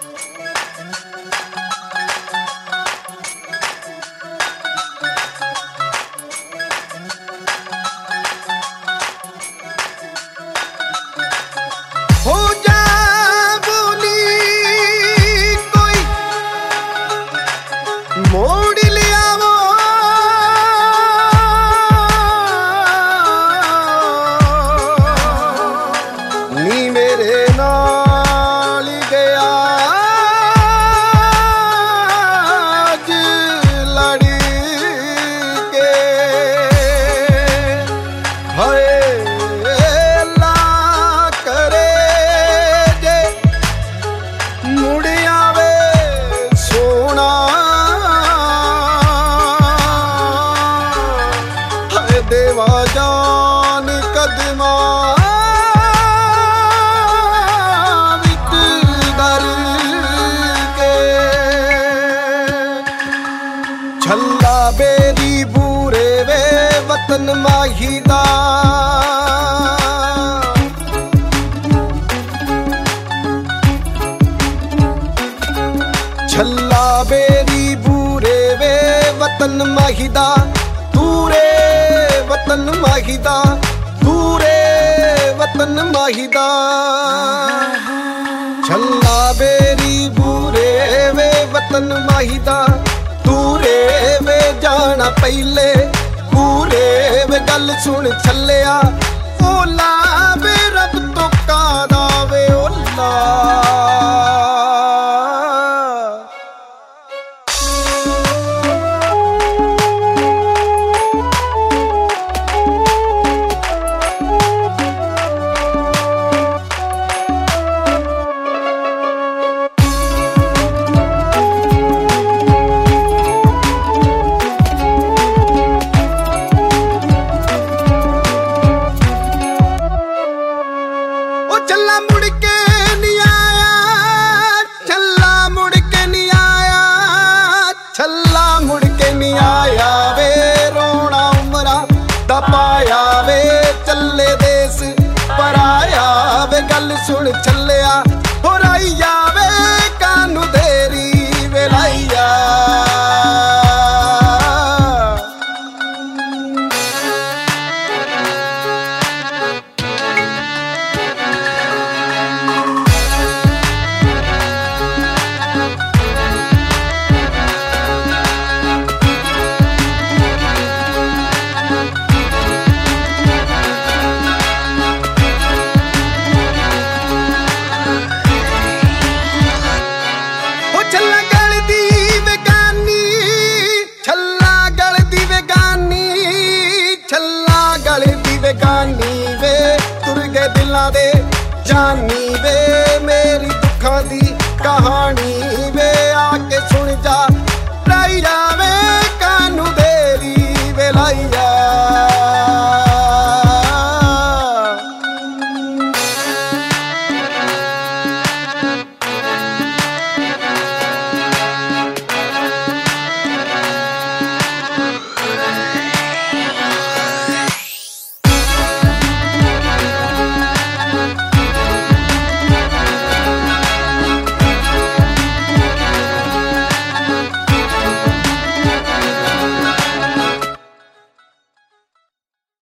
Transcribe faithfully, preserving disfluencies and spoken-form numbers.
देवा जान कदमा विच दर के छल्ला बेरी बूरे वे वतन माही दा छल्ला बेरी बूरे वे वतन माही दा दूरे वतन माहिदा दूरे वतन माहिदा छल्ला बेरी बूरे वे वतन माहिदा दूरे वे जाना पहले पूरे वे गल सुन छलिया ओला वे रब तो कादा वे ओला छल्ला मुड़ के नहीं आया छल्ला मुड़ के नहीं आया छल्ला मुड़ के नहीं आया वे रोना उमरा दपाया वे चले देश पर आया वे गल सुन छलिया हो राइया वे कानू देरी वे लाइया छल्ला गल दी बेगानी छल्ला गल दी बेगानी छल्ला गल दी बेगानी वे तुर गए दिलां दे जानी वे मेरी दुखां दी कहानी